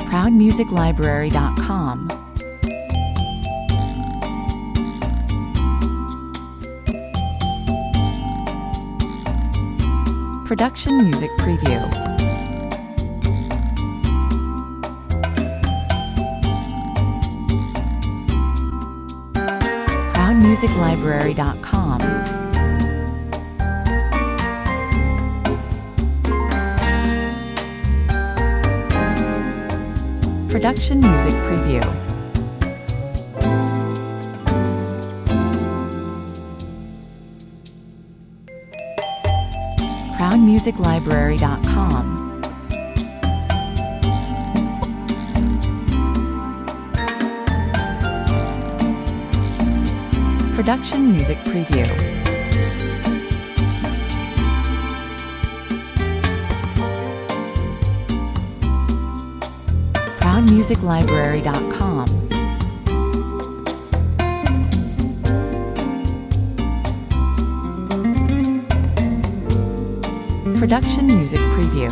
ProudMusicLibrary.com. Production Music Preview. ProudMusicLibrary.com. Production Music Preview. ProudMusicLibrary.com. Production Music Preview. ProudMusicLibrary.com. Production Music Preview.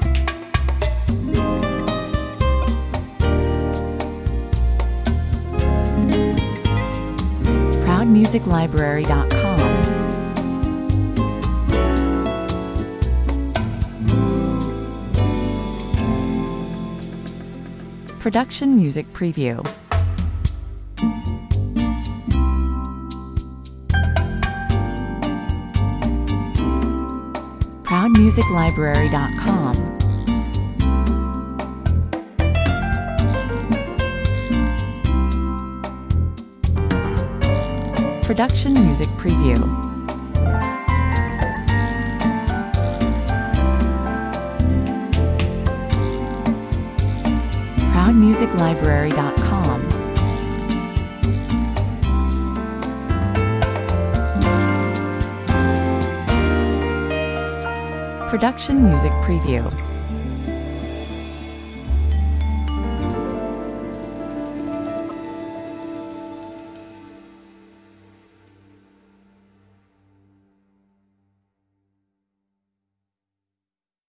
ProudMusicLibrary.com. Production Music Preview. ProudMusicLibrary.com. Production Music Preview. ProudMusicLibrary.com. Production Music Preview.